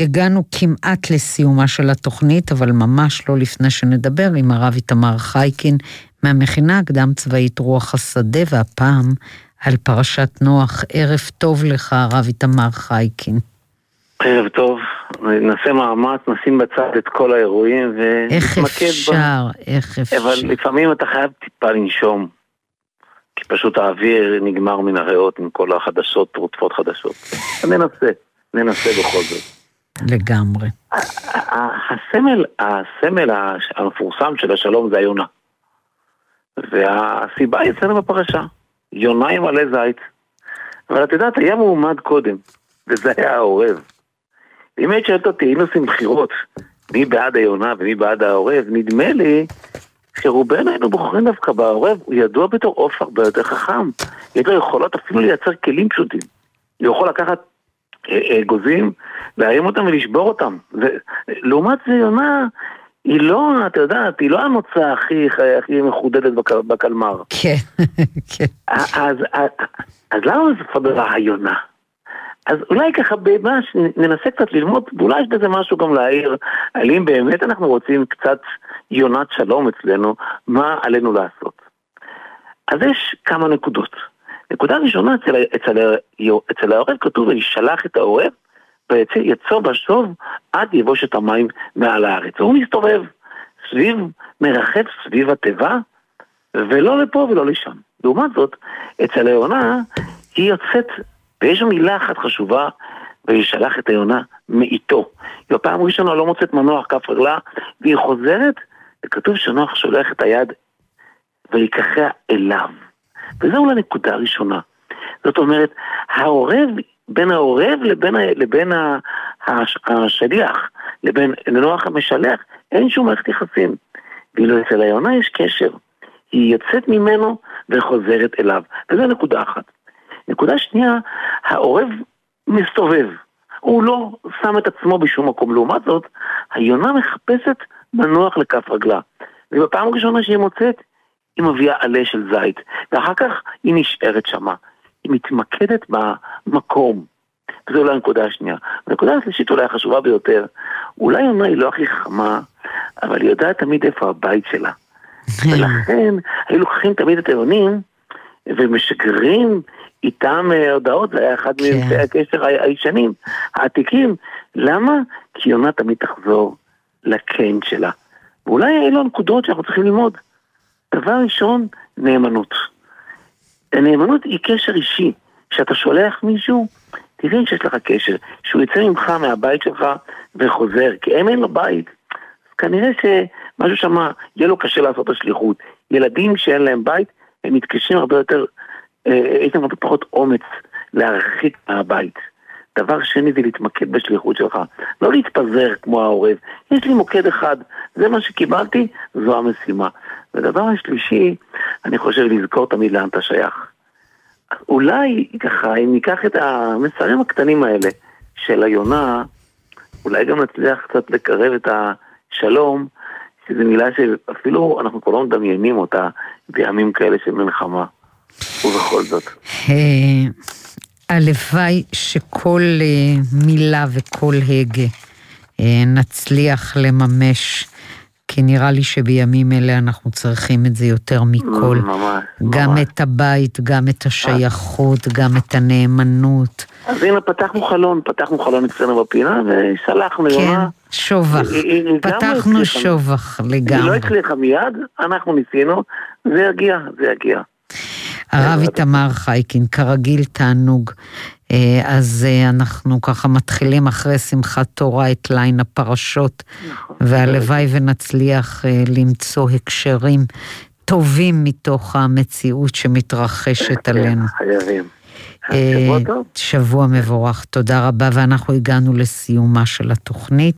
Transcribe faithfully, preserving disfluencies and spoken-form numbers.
הגענו כמעט לסיומה של התוכנית, אבל ממש לא לפני שנדבר עם הרב איתמר חייקין, מהמכינה הקדם צבאית רוח השדה, והפעם על פרשת נוח. ערב טוב לך, הרב איתמר חייקין. ערב טוב, נעשה מאמץ, נשים בצד את כל האירועים ונתמקד. איך אפשר, ב... איך אפשר. אבל לפעמים אתה חייב טיפה לנשום, כי פשוט האוויר נגמר מן הריאות, עם כל החדשות, תרופות חדשות. ננסה, ננסה בכל זאת. לגמרי. הסמל, הסמל המפורסם של השלום זה היונה. והסיבה יצאנו בפרשה. יונה עם עלי זית. אבל את יודעת, היה מועמד קודם, וזה היה העורב. אם היית שואלת אותי, היינו עושים בחירות, מי בעד היונה ומי בעד העורב, נדמה לי שרובנו היינו בוחרים דווקא בעורב, הוא ידוע בתור עוף הרבה יותר חכם. יש לו יכולות אפילו לייצר כלים פשוטים. הוא יכול לקחת אה, אה, גוזים, להרים אותם ולשבור אותם. ולעומת זה יונה, היא לא, אתה יודעת, היא לא הנוצה הכי, הכי מחודדת בק, בקלמר. כן, כן. אז, אז, אז למה זה פדרה היונה? אז אולי ככה ממש ננסה קצת ללמוד, ואולי יש בזה משהו גם להעיר, על אם באמת אנחנו רוצים קצת יונת שלום אצלנו, מה עלינו לעשות. אז יש כמה נקודות. נקודה ראשונה, אצל, אצל, אצל העורב כתוב, וישלח את העורב, ויצא יצור בשוב עד יבוש את המים מעל הארץ. והוא מסתובב סביב, מרחב סביב הטבע, ולא לפה ולא לשם. לעומת זאת, אצל היונה היא יוצאת, ויש מילה אחת חשובה, וישלח את היונה מאיתו. היא בפעם ראשונה לא מוצאת מנוח כף רגלה, והיא חוזרת, וכתוב שנוח שולח את היד, ויקחיה אליו. וזו אולי נקודה ראשונה. זאת אומרת, העורב, בין העורב לבין, לבין השליח, לבין נוח המשלח, אין שום מערכת יחסים. ואילו אצל היונה יש קשר. היא יוצאת ממנו וחוזרת אליו. וזו נקודה אחת. נקודה שנייה, העורב מסתובב. הוא לא שם את עצמו בשום מקום. לעומת זאת, היונה מחפשת מנוח לכף רגלה. ובפעם הראשונה שהיא מוצאת, היא מביאה עלה של זית. ואחר כך היא נשארת שמה. היא מתמקדת במקום. וזו אולי הנקודה השנייה. הנקודה השלישית אולי החשובה ביותר. אולי יונה היא לא הכי חכמה, אבל היא יודעת תמיד איפה הבית שלה. ולכן, היו לוקחים תמיד את היונים, ומשגרים איתם הודעות, זה היה אחד מאמצעי הקשר הישנים, העתיקים. למה? כי יונה תמיד תחזור לקן שלה. ואולי אלו הנקודות שאנחנו צריכים ללמוד. דבר ראשון, נאמנות. הנאמנות היא קשר אישי. כשאתה שולח מישהו, תראה שיש לך קשר. שהוא יצא ממך מהבית שלך וחוזר, כי אם אין לו בית, אז כנראה שמשהו שם יהיה לו קשה לעשות השליחות. ילדים שאין להם בית, הם מתקשים הרבה יותר, יש להם הרבה פחות אומץ להרחיק מהבית. דבר שני זה להתמקד בשליחות שלך. לא להתפזר כמו העורב. יש לי מוקד אחד, זה מה שקיבלתי, זו המשימה. ודבר השלישי, אני חושב לזכור תמיד לאן אתה שייך. אולי ככה, אם ניקח את המסרים הקטנים האלה של היונה, אולי גם נצליח קצת לקרב את השלום, שזו מילה שאפילו אנחנו כבר לא מדמיינים אותה בימים כאלה של מלחמה. ובכל זאת. הלוואי שכל מילה וכל הגה נצליח לממש, כי נראה לי שבימים אלה אנחנו צריכים את זה יותר מכל. ממש. גם ממש. את הבית, גם את השייכות, גם את הנאמנות. אז הנה פתחנו חלון, פתחנו חלון אצלנו בפינה ושלחנו כן, יונה. שובח. היא, היא פתחנו שובח לגמרי. היא לא הצליחה מיד, אנחנו ניסינו, זה יגיע, זה יגיע. הרב איתמר חייקין, כרגיל תענוג, אז אנחנו ככה מתחילים אחרי שמחת תורה את ליין הפרשות, והלוואי ונצליח למצוא הקשרים טובים מתוך המציאות שמתרחשת עלינו. חייבים. שבוע מבורך, תודה רבה, ואנחנו הגענו לסיומה של התוכנית.